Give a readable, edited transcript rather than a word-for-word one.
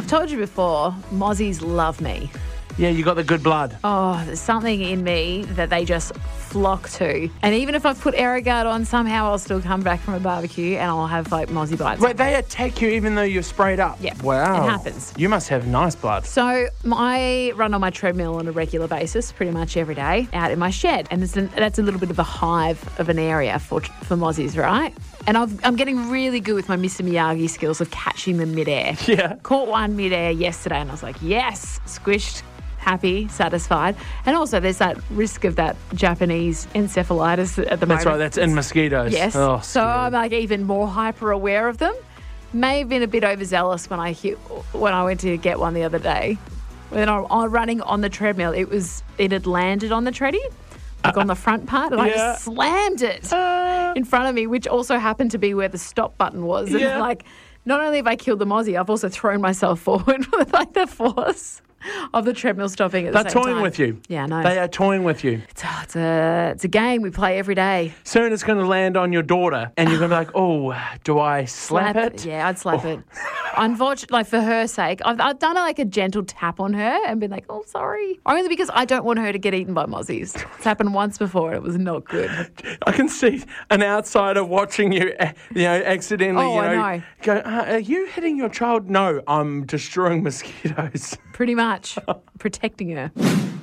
I've told you before, Mozzies love me. Yeah, you got the good blood. Oh, there's something in me that they just flock to. And even if I've put Aerogard on, somehow I'll still come back from a barbecue and I'll have like Mozzie bites. Wait, they attack you even though you're sprayed up? Yeah, Wow. it happens. You must have nice blood. So I run on my treadmill on a regular basis, pretty much every day, out in my shed. And that's a little bit of a hive of an area for Mozzies, right? And I'm getting really good with my Mr. Miyagi skills of catching them midair. Yeah. Caught one midair yesterday and I was like, yes, squished. Happy, satisfied. And also there's that risk of that Japanese encephalitis at the moment. That's right, that's in mosquitoes. Yes. Oh, so I'm like even more hyper aware of them. May have been a bit overzealous when I went to get one the other day. When I was running on the treadmill, it had landed on the treadie, like on the front part, and I just slammed it in front of me, which also happened to be where the stop button was. And like, not only have I killed the Mozzie, I've also thrown myself forward with like the force of the treadmill stopping at the same time. They're toying with you. Yeah, I know. They are toying with you. It's a game we play every day. Soon it's going to land on your daughter and you're going to be like, oh, do I slap it? Yeah, I'd slap it. Unfortunately, like for her sake, I've done like a gentle tap on her and been like, oh, sorry. Only because I don't want her to get eaten by Mozzies. It's happened once before and it was not good. I can see an outsider watching you, accidentally, I know. go, are you hitting your child? No, I'm destroying mosquitoes. Pretty much. Protecting her.